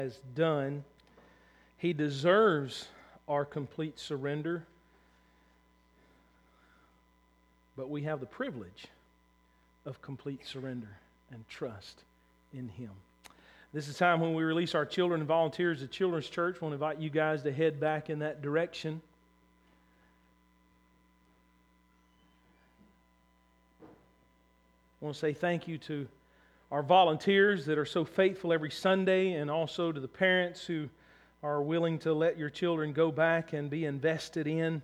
has done. He deserves our complete surrender, but we have the privilege of complete surrender and trust in Him. This is time when we release our children and volunteers at Children's Church. I want to invite you guys to head back in that direction. I want to say thank you to our volunteers that are so faithful every Sunday, and also to the parents who are willing to let your children go back and be invested in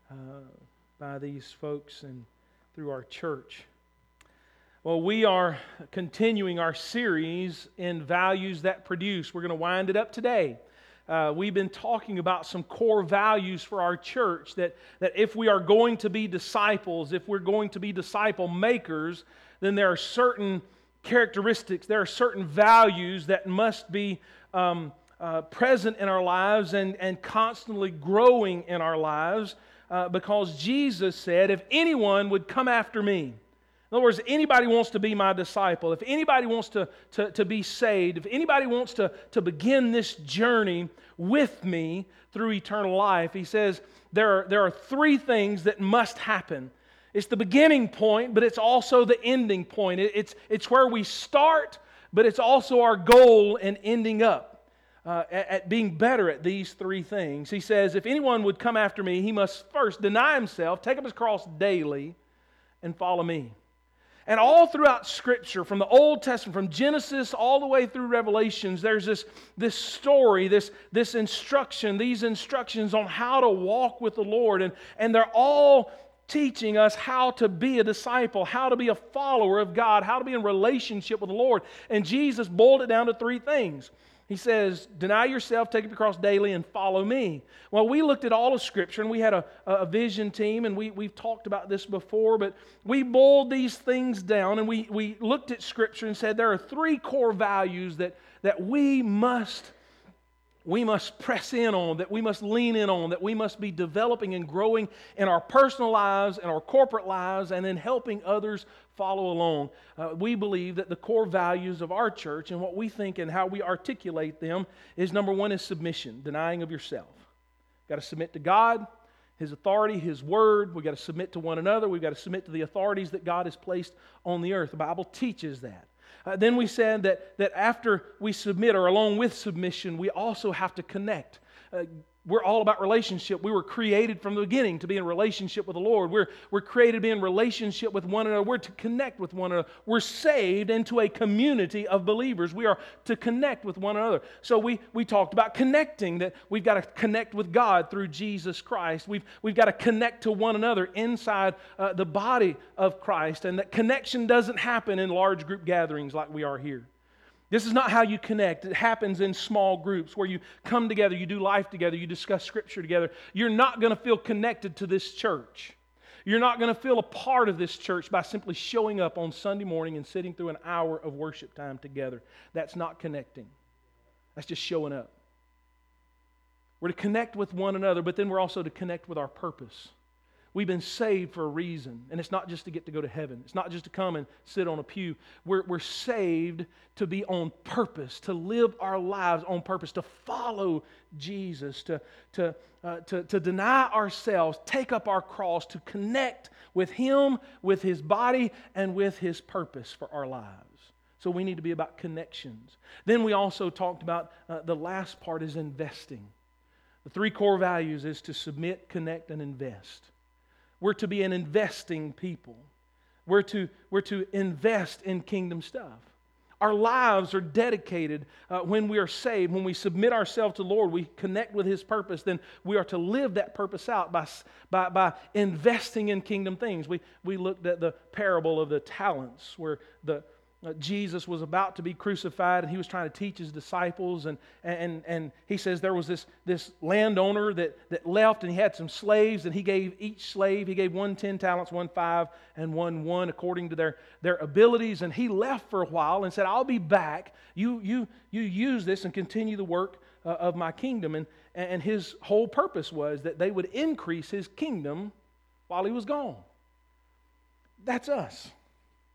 by these folks and through our church. Well, we are continuing our series in Values That Produce. We're going to wind it up today. We've been talking about some core values for our church that if we are going to be disciples, if we're going to be disciple makers, then there are certain characteristics, there are certain values that must be present in our lives and constantly growing in our lives because Jesus said, if anyone would come after me, in other words, anybody wants to be my disciple, if anybody wants to be saved, if anybody wants to begin this journey with me through eternal life, He says there are three things that must happen. It's the beginning point, but it's also the ending point. It's where we start, but it's also our goal in ending up at being better at these three things. He says, if anyone would come after me, he must first deny himself, take up his cross daily, and follow me. And all throughout Scripture, from the Old Testament, from Genesis all the way through Revelations, there's this story, this instruction, these instructions on how to walk with the Lord. And they're all teaching us how to be a disciple, how to be a follower of God, how to be in relationship with the Lord. And Jesus boiled it down to three things. He says, deny yourself, take up your cross daily, and follow me. Well, we looked at all of Scripture, and we had a vision team, and we've talked about this before, but we boiled these things down, and we looked at Scripture and said there are three core values that we must press in on, that we must lean in on, that we must be developing and growing in our personal lives and our corporate lives, and in helping others follow along. We believe that the core values of our church and what we think and how we articulate them is, number one, is submission, denying of yourself. You've got to submit to God, His authority, His Word. We've got to submit to one another. We've got to submit to the authorities that God has placed on the earth. The Bible teaches that. Then we said that after we submit, or along with submission, we also have to connect. We're all about relationship. We were created from the beginning to be in relationship with the Lord. We're created to be in relationship with one another. We're to connect with one another. We're saved into a community of believers. We are to connect with one another. So we talked about connecting, that we've got to connect with God through Jesus Christ. We've got to connect to one another inside the body of Christ. And that connection doesn't happen in large group gatherings like we are here. This is not how you connect. It happens in small groups where you come together, you do life together, you discuss Scripture together. You're not going to feel connected to this church. You're not going to feel a part of this church by simply showing up on Sunday morning and sitting through an hour of worship time together. That's not connecting. That's just showing up. We're to connect with one another, but then we're also to connect with our purpose. We've been saved for a reason, and it's not just to get to go to heaven. It's not just to come and sit on a pew. We're saved to be on purpose, to live our lives on purpose, to follow Jesus, to deny ourselves, take up our cross, to connect with Him, with His body, and with His purpose for our lives. So we need to be about connections. Then we also talked about the last part is investing. The three core values is to submit, connect, and invest. We're to be an investing people. We're to invest in kingdom stuff. Our lives are dedicated when we are saved, when we submit ourselves to the Lord, we connect with His purpose, then we are to live that purpose out by investing in kingdom things. We looked at the parable of the talents where Jesus was about to be crucified, and He was trying to teach His disciples, and He says there was this landowner that left, and he had some slaves, and He gave each slave, He gave one 10 talents, one 5, and one 1 according to their abilities, and he left for a while and said, I'll be back. You use this and continue the work of my kingdom. And his whole purpose was that they would increase His kingdom while He was gone. That's us.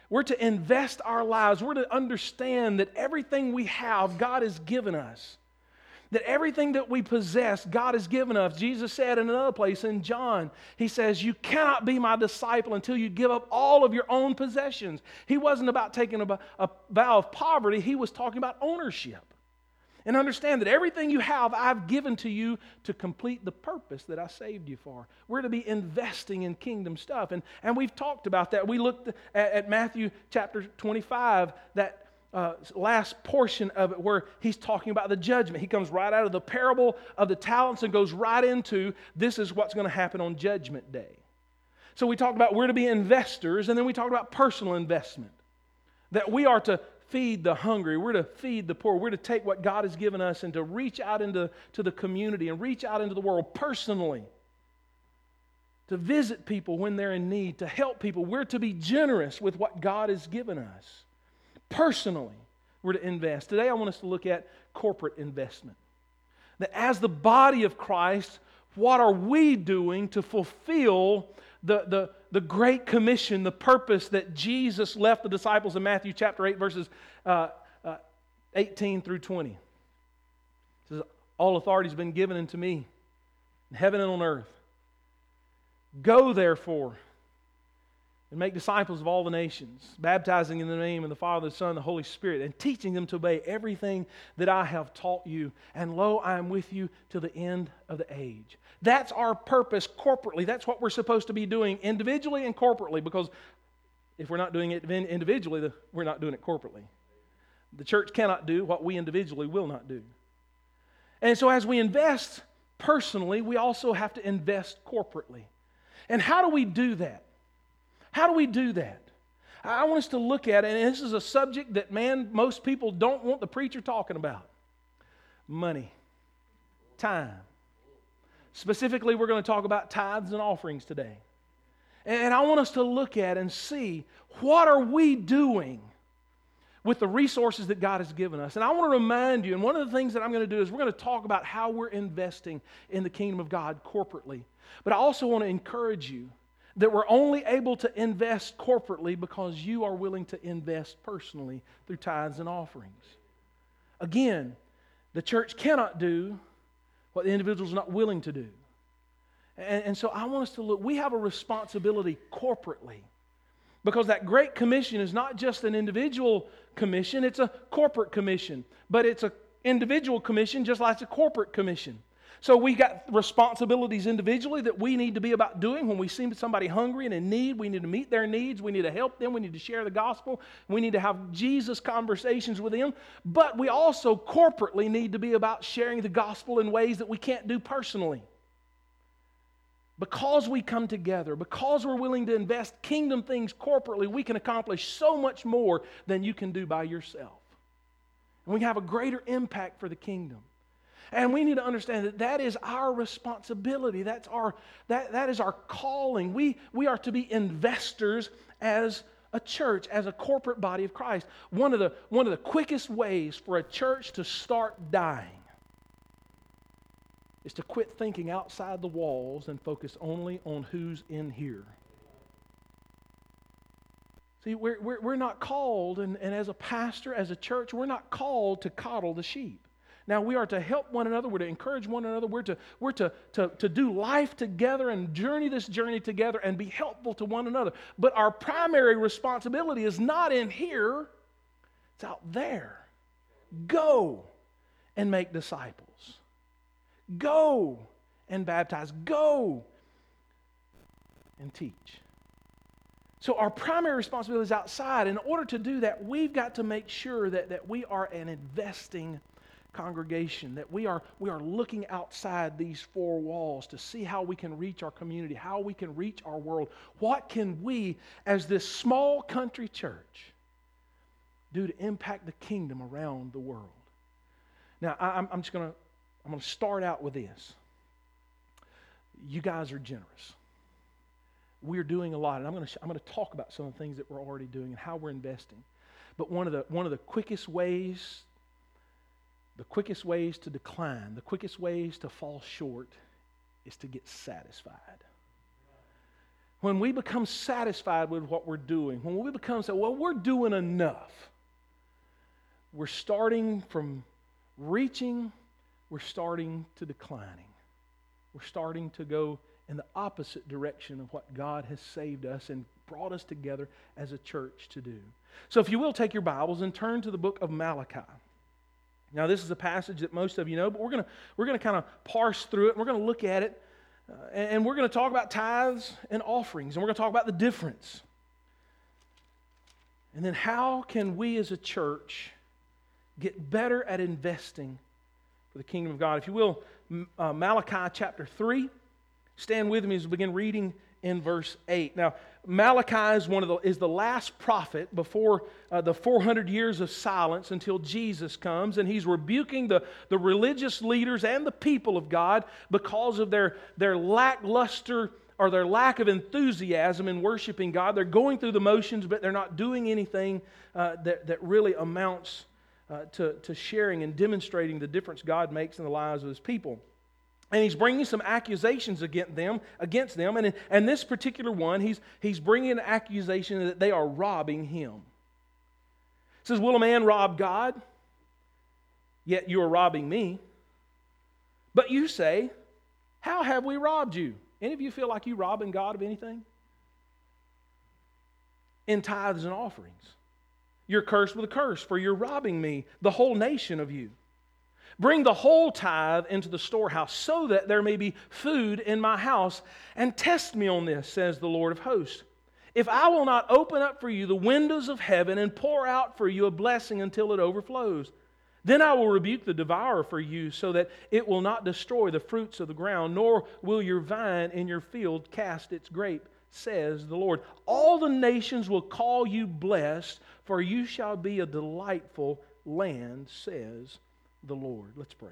We're to invest our lives. We're to understand that everything we have, God has given us. That everything that we possess, God has given us. Jesus said in another place in John, He says, you cannot be my disciple until you give up all of your own possessions. He wasn't about taking a vow of poverty. He was talking about ownership. And understand that everything you have, I've given to you to complete the purpose that I saved you for. We're to be investing in kingdom stuff. And we've talked about that. We looked at Matthew chapter 25, that last portion of it where he's talking about the judgment. He comes right out of the parable of the talents and goes right into this is what's going to happen on Judgment Day. So we talked about we're to be investors, and then we talked about personal investment. That we are to feed the hungry. We're to feed the poor. We're to take what God has given us and to reach out into the community and reach out into the world personally. To visit people when they're in need, to help people. We're to be generous with what God has given us. Personally, we're to invest. Today I want us to look at corporate investment. That as the body of Christ, what are we doing to fulfill the Great Commission, the purpose that Jesus left the disciples in Matthew chapter 8, verses 18 through 20. It says, all authority has been given unto me in heaven and on earth. Go therefore and make disciples of all the nations, baptizing in the name of the Father, the Son, and the Holy Spirit, and teaching them to obey everything that I have taught you. And lo, I am with you till the end of the age. That's our purpose corporately. That's what we're supposed to be doing individually and corporately, because if we're not doing it individually, we're not doing it corporately. The church cannot do what we individually will not do. And so as we invest personally, we also have to invest corporately. And how do we do that? How do we do that? I want us to look at it, and this is a subject that, most people don't want the preacher talking about. Money. Time. Specifically, we're going to talk about tithes and offerings today. And I want us to look at and see, what are we doing with the resources that God has given us? And I want to remind you, and one of the things that I'm going to do is we're going to talk about how we're investing in the kingdom of God corporately. But I also want to encourage you that we're only able to invest corporately because you are willing to invest personally through tithes and offerings. Again, the church cannot do what the individual is not willing to do. And so I want us to look, we have a responsibility corporately, because that Great Commission is not just an individual commission, it's a corporate commission. But it's an individual commission just like it's a corporate commission. So we got responsibilities individually that we need to be about doing. When we see somebody hungry and in need, we need to meet their needs. We need to help them. We need to share the gospel. We need to have Jesus conversations with them. But we also corporately need to be about sharing the gospel in ways that we can't do personally. Because we come together, because we're willing to invest kingdom things corporately, we can accomplish so much more than you can do by yourself. And we have a greater impact for the kingdom. And we need to understand that that is our responsibility. That is our calling. We are to be investors as a church, as a corporate body of Christ. One of the quickest ways for a church to start dying is to quit thinking outside the walls and focus only on who's in here. See, we're not called, and as a pastor, as a church, we're not called to coddle the sheep. Now, we are to help one another. We're to encourage one another. We're to do life together and journey this journey together and be helpful to one another. But our primary responsibility is not in here. It's out there. Go and make disciples. Go and baptize. Go and teach. So our primary responsibility is outside. In order to do that, we've got to make sure that we are an investing congregation, that we are looking outside these four walls to see how we can reach our community, how we can reach our world. What can we, as this small country church, do to impact the kingdom around the world? Now, I'm going to start out with this. You guys are generous. We're doing a lot, and I'm going to talk about some of the things that we're already doing and how we're investing. But one of the quickest ways to decline, the quickest ways to fall short, is to get satisfied. when we become satisfied with what we're doing, when we become say, well, we're doing enough, we're starting from reaching, we're starting to declining. We're starting to go in the opposite direction of what God has saved us and brought us together as a church to do. So if you will, take your Bibles and turn to the book of Malachi. Now this is a passage that most of you know, but we're going to kind of parse through it, and we're going to look at it, and we're going to talk about tithes and offerings, and we're going to talk about the difference. And then how can we as a church get better at investing for the kingdom of God? If you will, Malachi chapter 3. Stand with me as we begin reading in verse 8. Now, Malachi is the last prophet before the 400 years of silence until Jesus comes, and he's rebuking the religious leaders and the people of God because of their lackluster or their lack of enthusiasm in worshiping God. They're going through the motions, but they're not doing anything that really amounts to sharing and demonstrating the difference God makes in the lives of His people. And he's bringing some accusations against them. And this particular one, he's bringing an accusation that they are robbing him. He says, will a man rob God? Yet you are robbing me. But you say, how have we robbed you? Any of you feel like you robbing God of anything? In tithes and offerings. You're cursed with a curse, for you're robbing me, the whole nation of you. Bring the whole tithe into the storehouse, so that there may be food in my house, and test me on this, says the Lord of hosts. If I will not open up for you the windows of heaven and pour out for you a blessing until it overflows, then I will rebuke the devourer for you, so that it will not destroy the fruits of the ground, nor will your vine in your field cast its grape, says the Lord. All the nations will call you blessed, for you shall be a delightful land, says the Lord. Let's pray.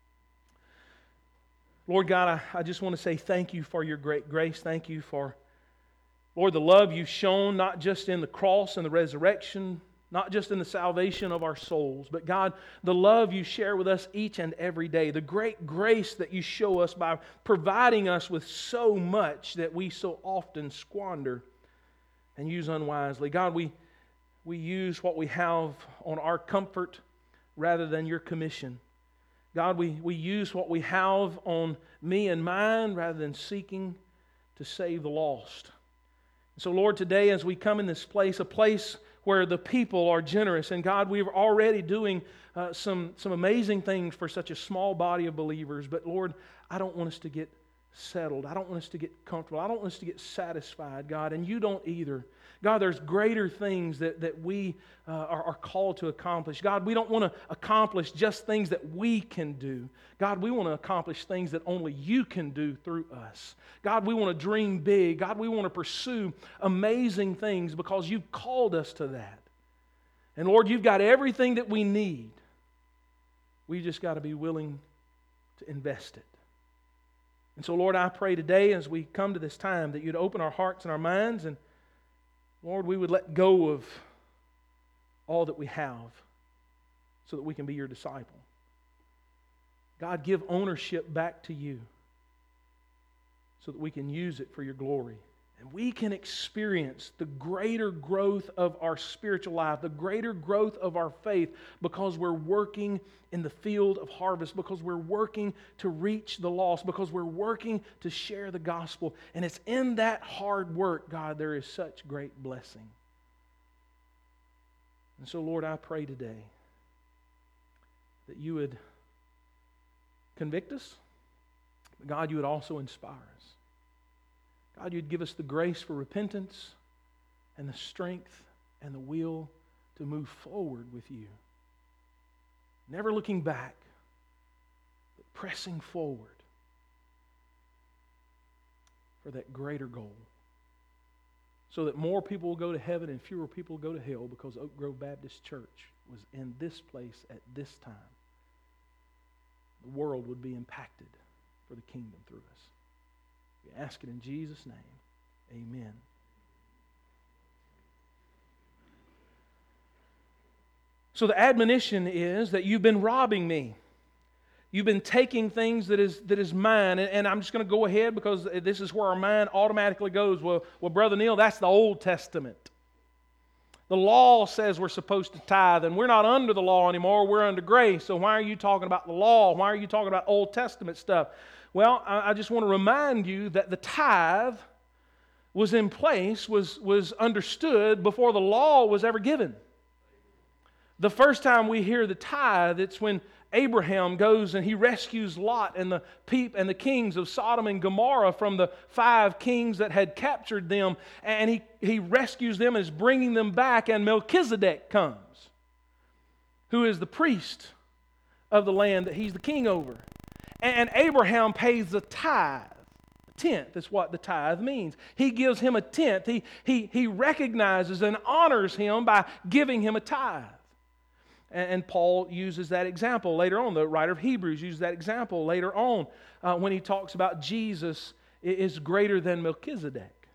Lord God, I just want to say thank you for your great grace. Thank you for, Lord, the love you've shown, not just in the cross and the resurrection, not just in the salvation of our souls, but God, the love you share with us each and every day, the great grace that you show us by providing us with so much that we so often squander and use unwisely. God, we use what we have on our comfort rather than your commission. God, we use what we have on me and mine rather than seeking to save the lost. So Lord, today as we come in this place, a place where the people are generous, and God, we're already doing some amazing things for such a small body of believers, but Lord, I don't want us to get settled. I don't want us to get comfortable. I don't want us to get satisfied, God, and you don't either. God, there's greater things that we are called to accomplish. God, we don't want to accomplish just things that we can do. God, we want to accomplish things that only you can do through us. God, we want to dream big. God, we want to pursue amazing things because you've called us to that. And Lord, you've got everything that we need. We just got to be willing to invest it. And so, Lord, I pray today as we come to this time that you'd open our hearts and our minds, and Lord, we would let go of all that we have so that we can be your disciple. God, give ownership back to you so that we can use it for your glory. And we can experience the greater growth of our spiritual life, the greater growth of our faith, because we're working in the field of harvest, because we're working to reach the lost, because we're working to share the gospel. And it's in that hard work, God, there is such great blessing. And so, Lord, I pray today that you would convict us, but God, you would also inspire us. God, you'd give us the grace for repentance and the strength and the will to move forward with you. Never looking back, but pressing forward for that greater goal. So that more people will go to heaven and fewer people will go to hell, because Oak Grove Baptist Church was in this place at this time. The world would be impacted for the kingdom through us. We ask it in Jesus' name. Amen. So the admonition is that you've been robbing me. You've been taking things that is mine. And I'm just going to go ahead because this is where our mind automatically goes. Well, Brother Neil, that's the Old Testament. The law says we're supposed to tithe, and we're not under the law anymore. We're under grace. So why are you talking about the law? Why are you talking about Old Testament stuff? Well, I just want to remind you that the tithe was in place, was understood before the law was ever given. The first time we hear the tithe, it's when Abraham goes and he rescues Lot and the kings of Sodom and Gomorrah from the 5 kings that had captured them, and he rescues them and is bringing them back, and Melchizedek comes, who is the priest of the land that he's the king over. And Abraham pays the tithe. Tenth is what the tithe means. He gives him a tenth. He recognizes and honors him by giving him a tithe. And Paul uses that example later on. The writer of Hebrews uses that example later on when he talks about Jesus is greater than Melchizedek.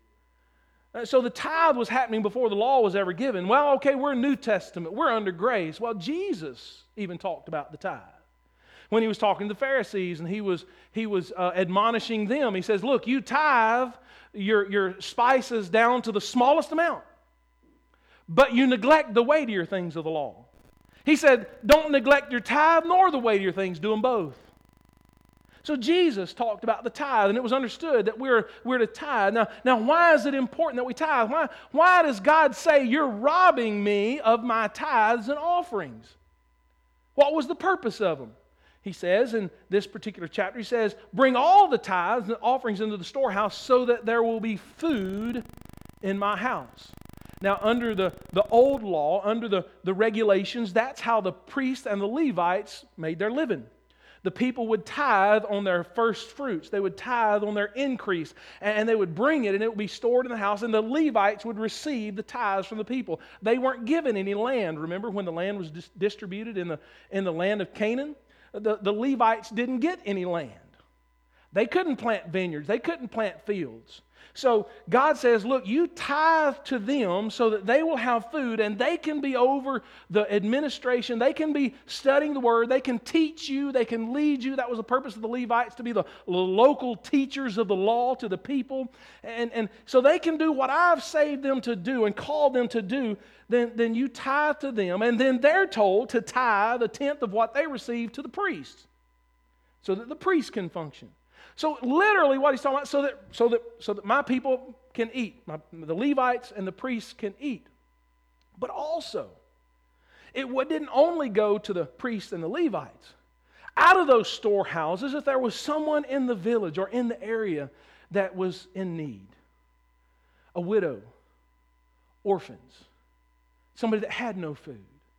So the tithe was happening before the law was ever given. Well, okay, we're New Testament. We're under grace. Well, Jesus even talked about the tithe. When he was talking to the Pharisees and he was admonishing them, he says, look, you tithe your spices down to the smallest amount, but you neglect the weightier things of the law. He said, don't neglect your tithe nor the weightier things, do them both. So Jesus talked about the tithe, and it was understood that we're to tithe. Now, why is it important that we tithe? Why does God say, you're robbing me of my tithes and offerings? What was the purpose of them? He says in this particular chapter, he says, bring all the tithes and offerings into the storehouse so that there will be food in my house. Now, under the old law, under the regulations, that's how the priests and the Levites made their living. The people would tithe on their first fruits. They would tithe on their increase, and they would bring it, and it would be stored in the house, and the Levites would receive the tithes from the people. They weren't given any land. Remember when the land was distributed in the land of Canaan? The Levites didn't get any land. They couldn't plant vineyards. They couldn't plant fields. So God says, look, you tithe to them so that they will have food and they can be over the administration. They can be studying the Word. They can teach you. They can lead you. That was the purpose of the Levites, to be the local teachers of the law to the people. And so they can do what I've saved them to do and called them to do. Then you tithe to them. And then they're told to tithe a tenth of what they receive to the priests so that the priests can function. So literally what he's talking about, so that my people can eat, the Levites and the priests can eat. But also, it didn't only go to the priests and the Levites. Out of those storehouses, if there was someone in the village or in the area that was in need, a widow, orphans, somebody that had no food,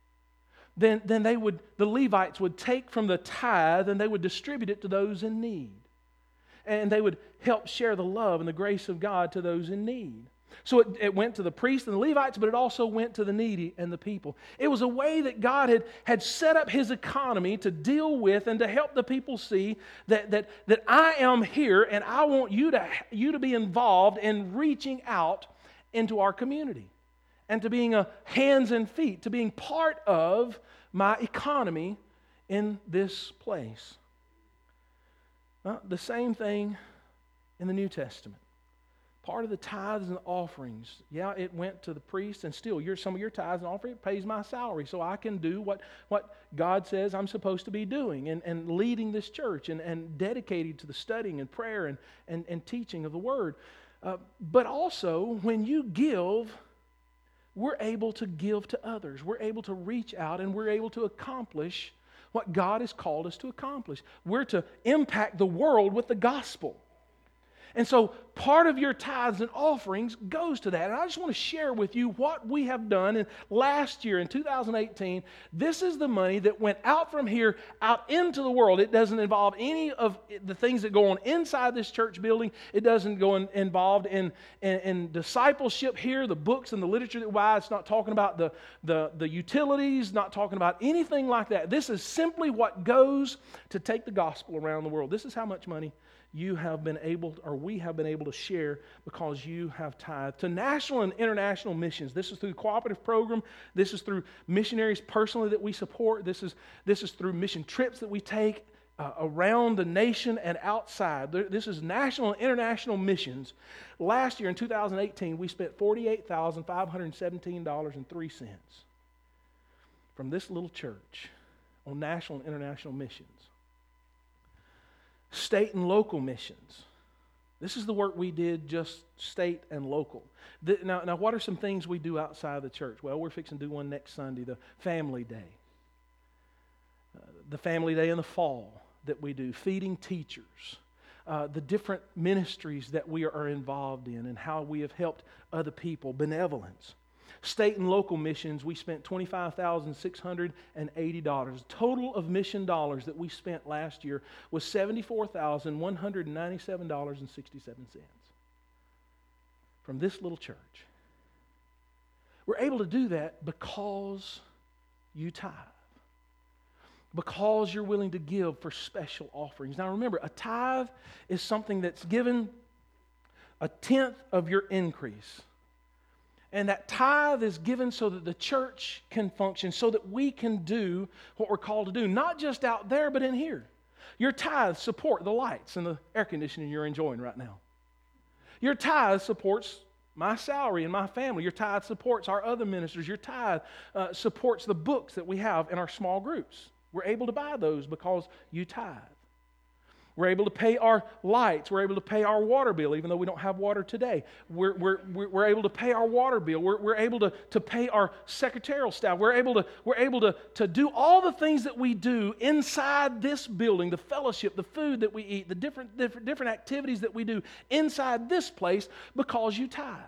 then the Levites would take from the tithe and they would distribute it to those in need. And they would help share the love and the grace of God to those in need. So it went to the priests and the Levites, but it also went to the needy and the people. It was a way that God had set up His economy to deal with and to help the people see that I am here and I want you to be involved in reaching out into our community and to being a hands and feet, to being part of my economy in this place. Well, the same thing in the New Testament. Part of the tithes and offerings, yeah, it went to the priest, and still some of your tithes and offerings pays my salary, so I can do what God says I'm supposed to be doing and leading this church and dedicated to the studying and prayer and teaching of the Word. But also, when you give, we're able to give to others. We're able to reach out and we're able to accomplish what God has called us to accomplish. We're to impact the world with the gospel. And so part of your tithes and offerings goes to that. And I just want to share with you what we have done. And last year, in 2018, this is the money that went out from here, out into the world. It doesn't involve any of the things that go on inside this church building. It doesn't go involved in discipleship here, the books and the literature that why it's not talking about the utilities, not talking about anything like that. This is simply what goes to take the gospel around the world. This is how much money you have been able, or we have been able to share because you have tithed to national and international missions. This is through the cooperative program. This is through missionaries personally that we support. This is through mission trips that we take around the nation and outside. This is national and international missions. Last year in 2018, we spent $48,517.03 from this little church on national and international missions. State and local missions. This is the work we did, just state and local. Now, what are some things we do outside the church? Well, we're fixing to do one next Sunday, the Family Day. The Family Day in the fall that we do, feeding teachers, the different ministries that we are involved in and how we have helped other people, benevolence. State and local missions, we spent $25,680. Total of mission dollars that we spent last year was $74,197.67 from this little church. We're able to do that because you tithe. Because you're willing to give for special offerings. Now remember, a tithe is something that's given a tenth of your increase. And that tithe is given so that the church can function, so that we can do what we're called to do, not just out there, but in here. Your tithe support the lights and the air conditioning you're enjoying right now. Your tithe supports my salary and my family. Your tithe supports our other ministers. Your tithe supports the books that we have in our small groups. We're able to buy those because you tithe. We're able to pay our lights. We're able to pay our water bill, even though we don't have water today. We're able to pay our water bill. We're able to pay our secretarial staff. We're able to do all the things that we do inside this building, the fellowship, the food that we eat, the different activities that we do inside this place because you tithe.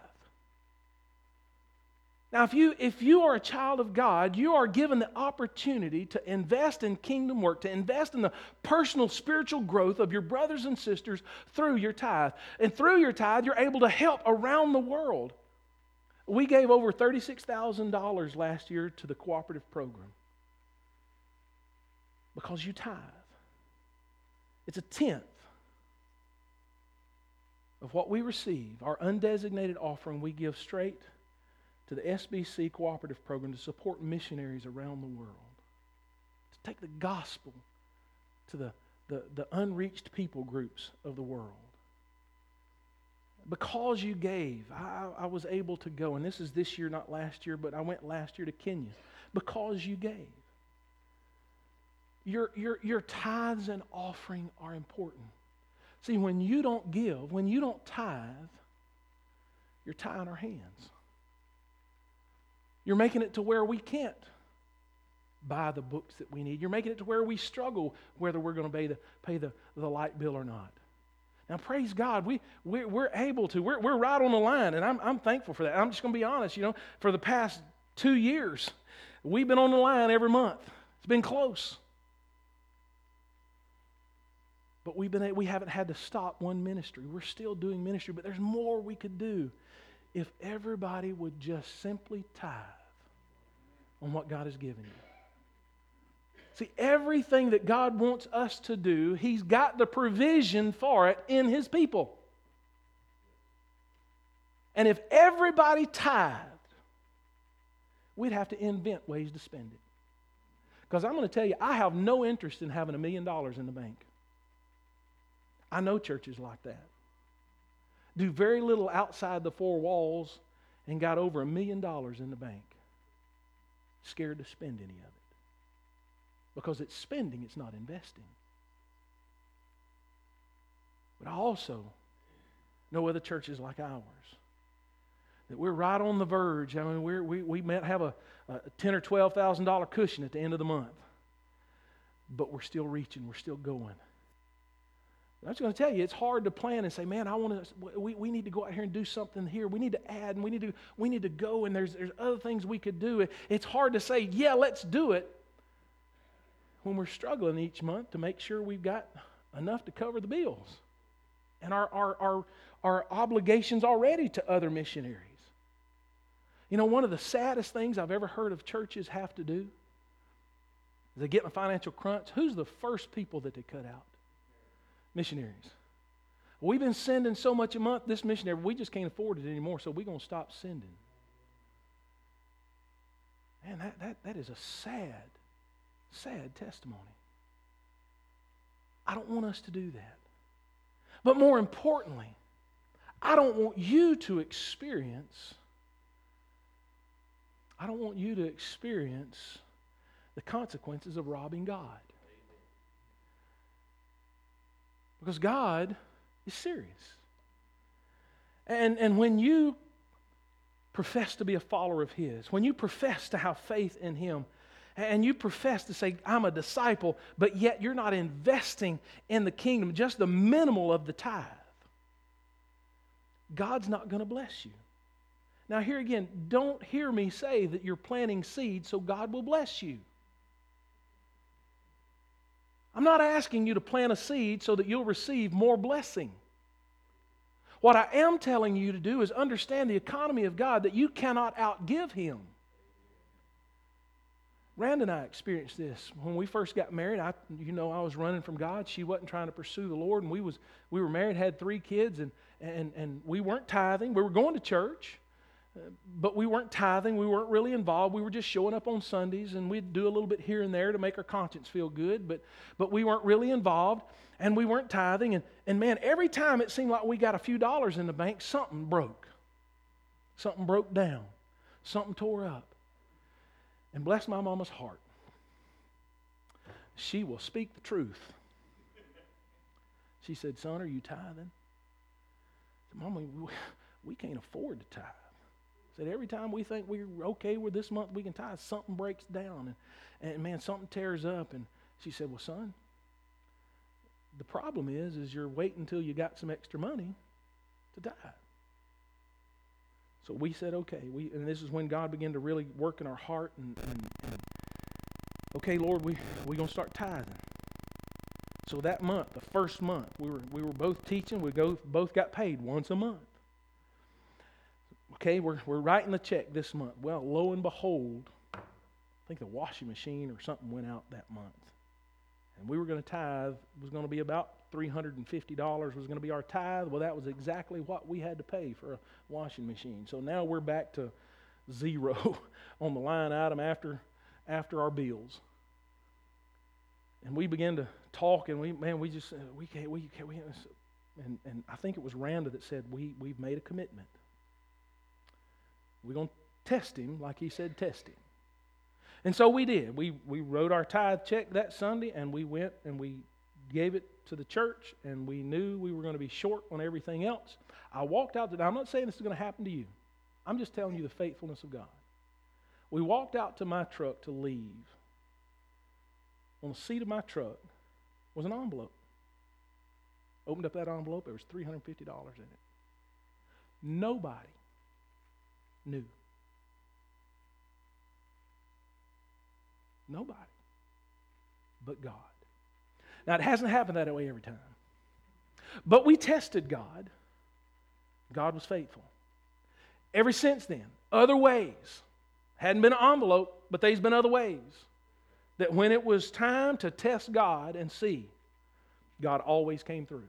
Now, if you are a child of God, you are given the opportunity to invest in kingdom work, to invest in the personal spiritual growth of your brothers and sisters through your tithe. And through your tithe, you're able to help around the world. We gave over $36,000 last year to the cooperative program because you tithe. It's a tenth of what we receive, our undesignated offering we give straight to the SBC cooperative program to support missionaries around the world, to take the gospel to the unreached people groups of the world. Because you gave, I was able to go, and this is this year, not last year, but I went last year to Kenya. Because you gave. Your tithes and offering are important. See, when you don't give, when you don't tithe, you're tying our hands. You're making it to where we can't buy the books that we need. You're making it to where we struggle whether we're going to pay the light bill or not. Now, praise God, we're able to. We're right on the line, and I'm thankful for that. I'm just going to be honest. For the past 2 years, we've been on the line every month. It's been close. But we haven't had to stop one ministry. We're still doing ministry, but there's more we could do if everybody would just simply tithe on what God has given you. See, everything that God wants us to do, He's got the provision for it in His people. And if everybody tithed, we'd have to invent ways to spend it. Because I'm going to tell you, I have no interest in having $1 million in the bank. I know churches like that. Do very little outside the four walls and got over $1 million in the bank. Scared to spend any of it. Because it's spending, it's not investing. But I also know other churches like ours that we're right on the verge. I mean, we might have a $10,000 or $12,000 cushion at the end of the month. But we're still reaching, we're still going. I'm just going to tell you, it's hard to plan and say, man, we need to go out here and do something here. We need to add, and we need to go, and there's other things we could do. It's hard to say, yeah, let's do it, when we're struggling each month to make sure we've got enough to cover the bills and our obligations already to other missionaries. One of the saddest things I've ever heard of churches have to do is they get in a financial crunch. Who's the first people that they cut out? Missionaries. We've been sending so much a month, this missionary, we just can't afford it anymore, so we're going to stop sending. Man, that is a sad testimony. I don't want us to do that. But more importantly, I don't want you to experience the consequences of robbing God. Because God is serious. And when you profess to be a follower of His, when you profess to have faith in Him, and you profess to say, I'm a disciple, but yet you're not investing in the kingdom, just the minimal of the tithe, God's not going to bless you. Now here again, don't hear me say that you're planting seeds so God will bless you. I'm not asking you to plant a seed so that you'll receive more blessing. What I am telling you to do is understand the economy of God, that you cannot outgive Him. Rand and I experienced this when we first got married. I was running from God. She wasn't trying to pursue the Lord, and we were married, had 3 kids, and we weren't tithing. We were going to church, but we weren't tithing. We weren't really involved. We were just showing up on Sundays, and we'd do a little bit here and there to make our conscience feel good, but we weren't really involved, and we weren't tithing. And man, every time it seemed like we got a few dollars in the bank, something broke. Something broke down. Something tore up. And bless my mama's heart, she will speak the truth. She said, son, are you tithing? I said, Mama, we can't afford to tithe. I said, every time we think we're okay with this month, we can tithe, something breaks down. And man, something tears up. And she said, well, son, the problem is you're waiting until you got some extra money to tithe. So we said, okay. And this is when God began to really work in our heart. And okay, Lord, we're going to start tithing. So that month, the first month, we were both teaching. We both got paid once a month. Okay, we're writing the check this month. Well, lo and behold, I think the washing machine or something went out that month. And we were going to tithe. It was going to be about $350 was going to be our tithe. Well, that was exactly what we had to pay for a washing machine. So now we're back to zero on the line item after our bills. And we began to talk, and we can't. And I think it was Randa that said, we've made a commitment. We're going to test him like he said test him. And so we did. We wrote our tithe check that Sunday, and we went and we gave it to the church, and we knew we were going to be short on everything else. I walked out I'm not saying this is going to happen to you. I'm just telling you the faithfulness of God. We walked out to my truck to leave. On the seat of my truck was an envelope. Opened up that envelope, there was $350 in it. Nobody knew. Nobody but God. Now, it hasn't happened that way every time. But we tested God. God was faithful. Ever since then, other ways. Hadn't been an envelope, but there's been other ways. That when it was time to test God and see, God always came through.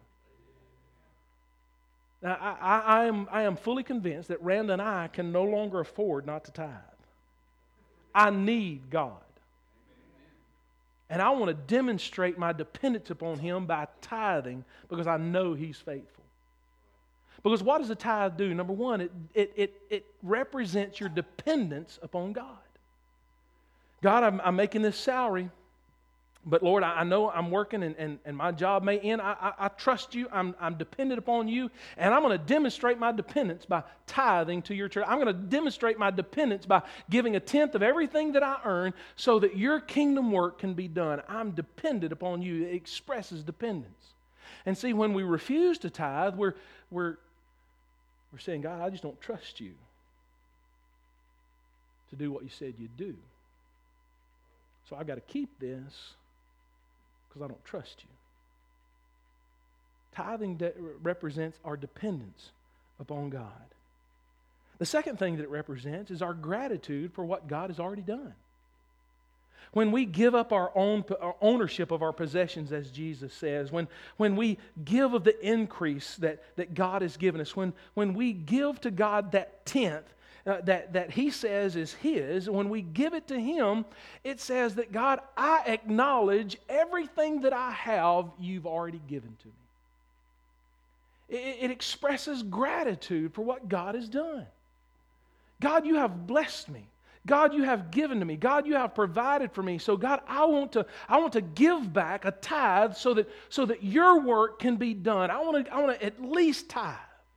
Now, I am fully convinced that Rand and I can no longer afford not to tithe. I need God. And I want to demonstrate my dependence upon Him by tithing because I know He's faithful. Because what does a tithe do? Number one, it represents your dependence upon God. God, I'm making this salary, but Lord, I know I'm working and my job may end. I trust You. I'm dependent upon You, and I'm going to demonstrate my dependence by tithing to Your church. I'm going to demonstrate my dependence by giving 1/10 of everything that I earn so that Your kingdom work can be done. I'm dependent upon You. It expresses dependence. And see, when we refuse to tithe, we're saying, God, I just don't trust You to do what You said You'd do. So I've got to keep this because I don't trust You. Tithing represents our dependence upon God. The second thing that it represents is our gratitude for what God has already done. When we give up our ownership of our possessions, as Jesus says, when we give of the increase that God has given us, when we give to God that 10th, that He says is His, when we give it to Him, it says that, God, I acknowledge everything that I have, You've already given to me. It expresses gratitude for what God has done. God, You have blessed me. God, You have given to me. God, You have provided for me. So God, I want to give back a tithe so that Your work can be done. I want to at least tithe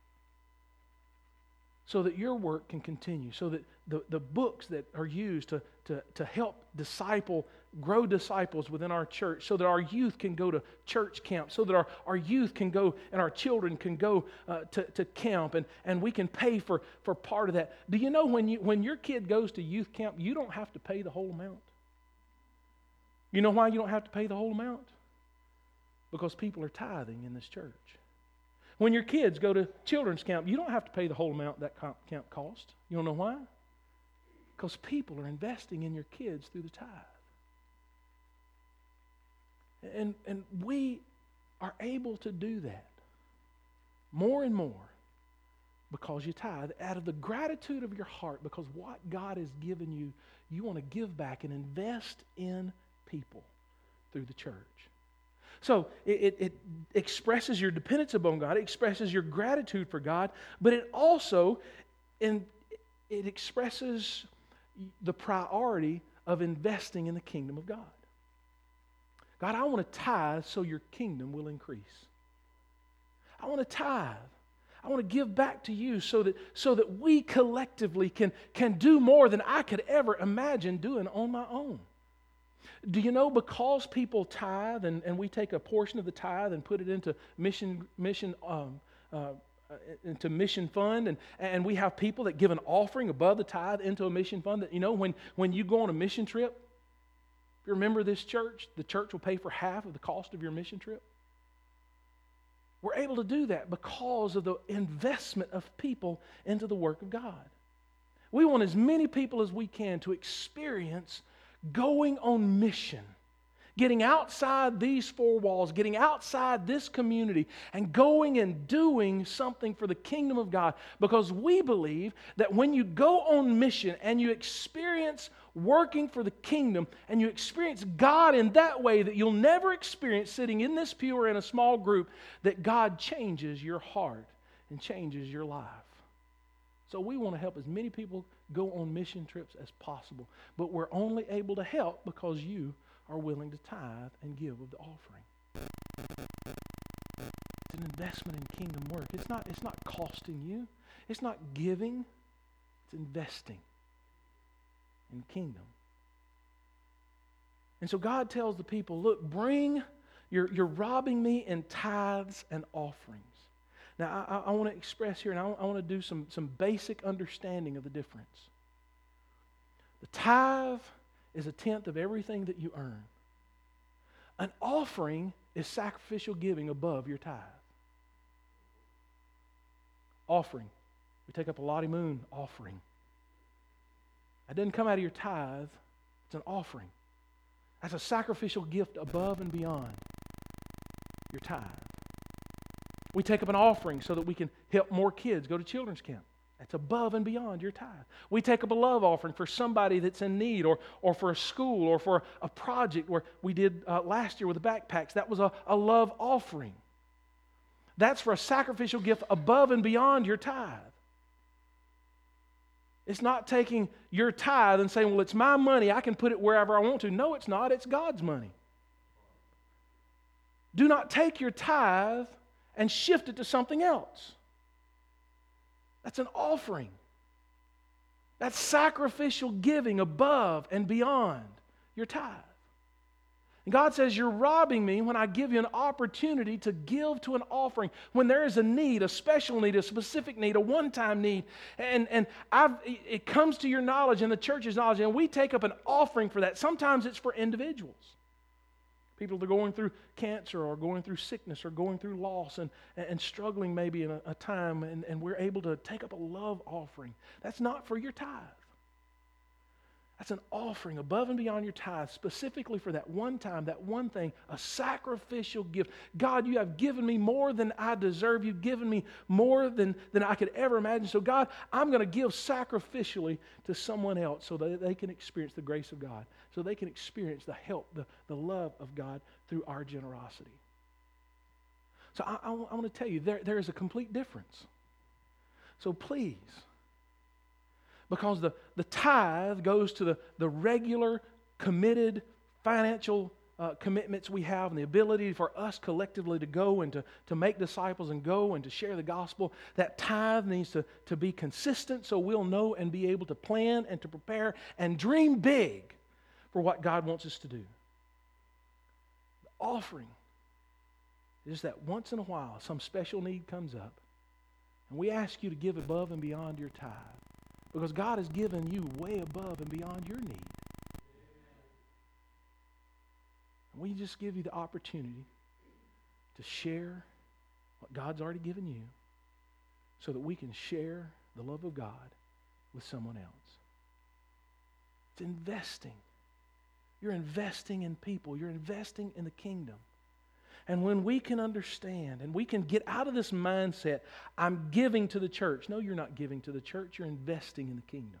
so that Your work can continue, so that the books that are used to help grow disciples within our church, so that our youth can go to church camp, so that our youth can go and our children can go to camp, and we can pay for part of that. Do you know when your kid goes to youth camp, you don't have to pay the whole amount? You know why you don't have to pay the whole amount? Because people are tithing in this church. When your kids go to children's camp, you don't have to pay the whole amount that camp cost. You don't know why? Because people are investing in your kids through the tithe. And we are able to do that more and more because you tithe out of the gratitude of your heart, because what God has given you, you want to give back and invest in people through the church. So it expresses your dependence upon God, it expresses your gratitude for God, but it also it expresses the priority of investing in the kingdom of God. God, I want to tithe so Your kingdom will increase. I want to tithe. I want to give back to You so that we collectively can do more than I could ever imagine doing on my own. Do you know, because people tithe and we take a portion of the tithe and put it into mission fund, and we have people that give an offering above the tithe into a mission fund, that, you know, when you go on a mission trip, if you remember this church, the church will pay for half of the cost of your mission trip. We're able to do that because of the investment of people into the work of God. We want as many people as we can to experience going on mission, getting outside these four walls, getting outside this community, and going and doing something for the kingdom of God. Because we believe that when you go on mission and you experience working for the kingdom, and you experience God in that way that you'll never experience sitting in this pew or in a small group, that God changes your heart and changes your life. So we want to help as many people go on mission trips as possible. But we're only able to help because you are willing to tithe and give of the offering. It's an investment in kingdom work. It's not costing you. It's not giving. It's investing in kingdom. And so God tells the people, look, you're robbing me in tithes and offerings. Now, I want to express here, and I want to do some basic understanding of the difference. The tithe is 1/10 of everything that you earn. An offering is sacrificial giving above your tithe. Offering. We take up a Lottie Moon offering. That doesn't come out of your tithe. It's an offering. That's a sacrificial gift above and beyond your tithe. We take up an offering so that we can help more kids go to children's camp. That's above and beyond your tithe. We take up a love offering for somebody that's in need, or for a school, or for a project where we did last year with the backpacks. That was a love offering. That's for a sacrificial gift above and beyond your tithe. It's not taking your tithe and saying, well, it's my money, I can put it wherever I want to. No, it's not. It's God's money. Do not take your tithe and shift it to something else. That's an offering. That's sacrificial giving above and beyond your tithe. And God says, you're robbing me when I give you an opportunity to give to an offering. When there is a need, a special need, a specific need, a one-time need, and it comes to your knowledge and the church's knowledge, and we take up an offering for that. Sometimes it's for individuals. People that are going through cancer or going through sickness or going through loss and struggling maybe in a time, and we're able to take up a love offering. That's not for your tithe. That's an offering above and beyond your tithe, specifically for that one time, that one thing, a sacrificial gift. God, you have given me more than I deserve. You've given me more than I could ever imagine. So God, I'm going to give sacrificially to someone else so that they can experience the grace of God, so they can experience the help, the love of God through our generosity. So I want to tell you, there is a complete difference. So please, because the tithe goes to the regular, committed financial commitments we have and the ability for us collectively to go and to make disciples and go and to share the gospel. That tithe needs to be consistent so we'll know and be able to plan and to prepare and dream big for what God wants us to do. The offering is that once in a while some special need comes up and we ask you to give above and beyond your tithe. Because God has given you way above and beyond your need. And we just give you the opportunity to share what God's already given you so that we can share the love of God with someone else. It's investing. You're investing in people. You're investing in the kingdom. And when we can understand and we can get out of this mindset, I'm giving to the church. No, you're not giving to the church. You're investing in the kingdom.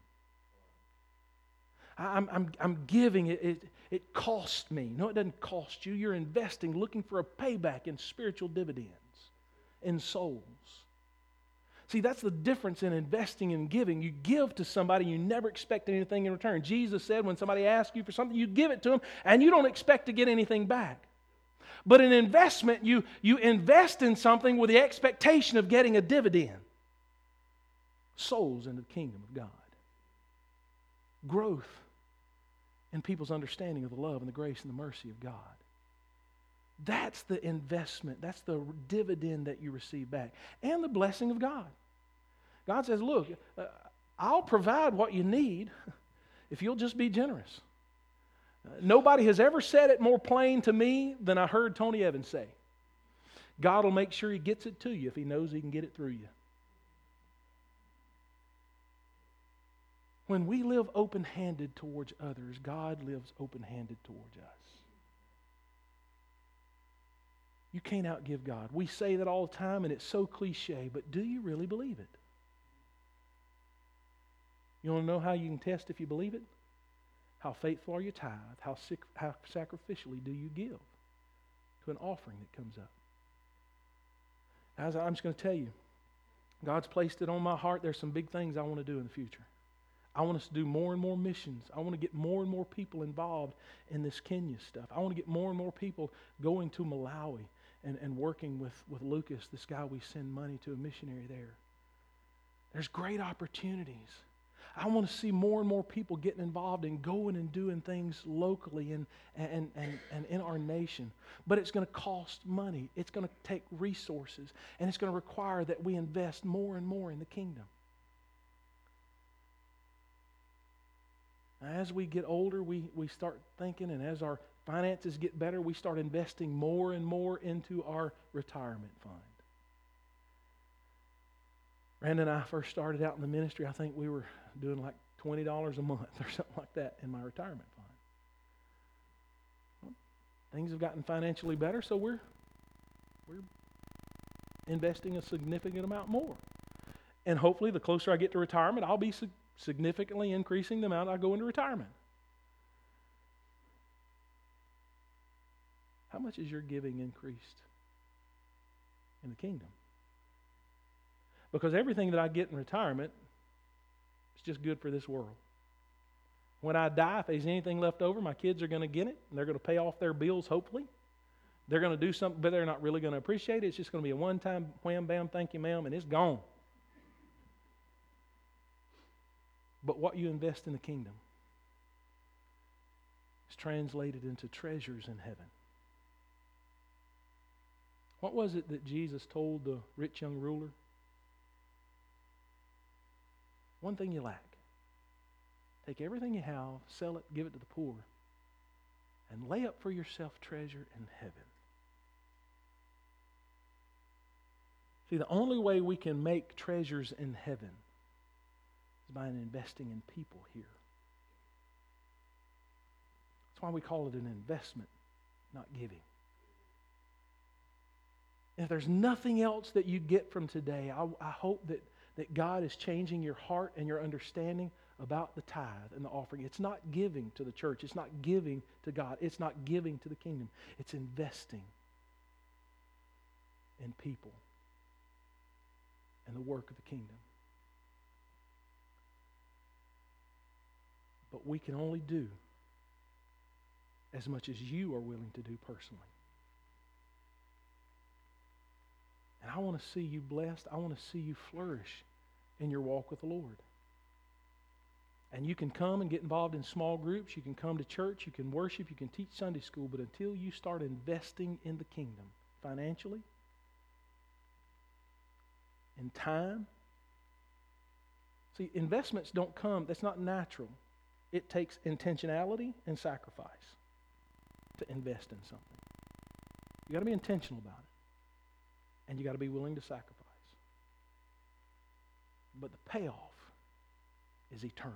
I'm giving. It cost me. No, it doesn't cost you. You're investing, looking for a payback in spiritual dividends, in souls. See, that's the difference in investing and giving. You give to somebody, you never expect anything in return. Jesus said when somebody asks you for something, you give it to them, and you don't expect to get anything back. But in investment, you invest in something with the expectation of getting a dividend. Souls in the kingdom of God. Growth in people's understanding of the love and the grace and the mercy of God. That's the investment. That's the dividend that you receive back. And the blessing of God. God says, look, I'll provide what you need if you'll just be generous. Nobody has ever said it more plain to me than I heard Tony Evans say. God will make sure He gets it to you if He knows He can get it through you. When we live open-handed towards others, God lives open-handed towards us. You can't outgive God. We say that all the time, and it's so cliche, but do you really believe it? You want to know how you can test if you believe it? How faithful are your tithe? How sacrificially do you give to an offering that comes up? As I'm just going to tell you, God's placed it on my heart. There's some big things I want to do in the future. I want us to do more and more missions. I want to get more and more people involved in this Kenya stuff. I want to get more and more people going to Malawi and working with Lucas, this guy we send money to, a missionary there. There's great opportunities. I want to see more and more people getting involved and going and doing things locally and in our nation. But it's going to cost money. It's going to take resources. And it's going to require that we invest more and more in the kingdom. As we get older, we start thinking, and as our finances get better, we start investing more and more into our retirement fund. Randy and I first started out in the ministry, I think we were doing like $20 a month or something like that in my retirement fund. Well, things have gotten financially better, so we're investing a significant amount more. And hopefully the closer I get to retirement, I'll be significantly increasing the amount I go into retirement. How much is your giving increased in the kingdom? Because everything that I get in retirement is just good for this world. When I die, if there's anything left over, my kids are going to get it, and they're going to pay off their bills, hopefully. They're going to do something, but they're not really going to appreciate it. It's just going to be a one-time wham, bam, thank you, ma'am, and it's gone. But what you invest in the kingdom is translated into treasures in heaven. What was it that Jesus told the rich young ruler? One thing you lack. Take everything you have, sell it, give it to the poor, and lay up for yourself treasure in heaven. See, the only way we can make treasures in heaven is by investing in people here. why we call it an investment, not giving. And if there's nothing else that you get from today, I hope that God is changing your heart and your understanding about the tithe and the offering. It's not giving to the church. It's not giving to God. It's not giving to the kingdom. It's investing in people and the work of the kingdom. But we can only do as much as you are willing to do personally. And I want to see you blessed. I want to see you flourish in your walk with the Lord. And you can come and get involved in small groups. You can come to church. You can worship. You can teach Sunday school. But until you start investing in the kingdom financially, in time. See, investments don't come. That's not natural. It takes intentionality and sacrifice to invest in something. You got to be intentional about it. And you got to be willing to sacrifice. But the payoff is eternal.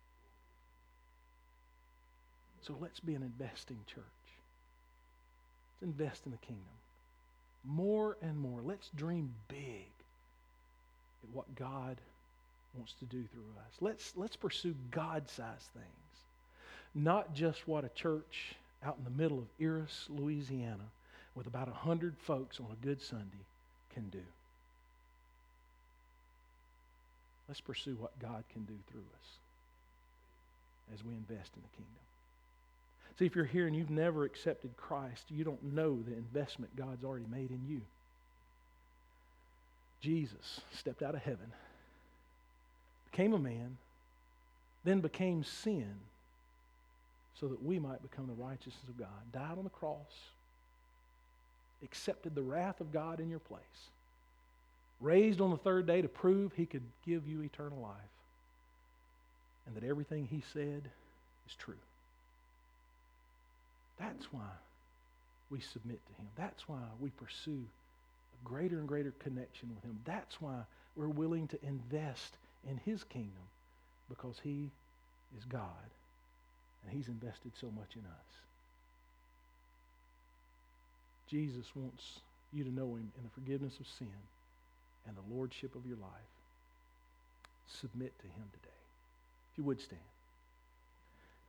So let's be an investing church. Let's invest in the kingdom. More and more. Let's dream big at what God wants to do through us. Let's pursue God-sized things. Not just what a church out in the middle of Eris, Louisiana, with about 100 folks on a good Sunday can do. Let's pursue what God can do through us as we invest in the kingdom. See, if you're here and you've never accepted Christ, you don't know the investment God's already made in you. Jesus stepped out of heaven, became a man, then became sin so that we might become the righteousness of God. Died on the cross, accepted the wrath of God in your place, raised on the third day to prove he could give you eternal life, and that everything he said is true. That's why we submit to him. That's why we pursue a greater and greater connection with him. That's why we're willing to invest in his kingdom, because he is God and he's invested so much in us. Jesus wants you to know him in the forgiveness of sin and the lordship of your life. Submit to him today. If you would stand.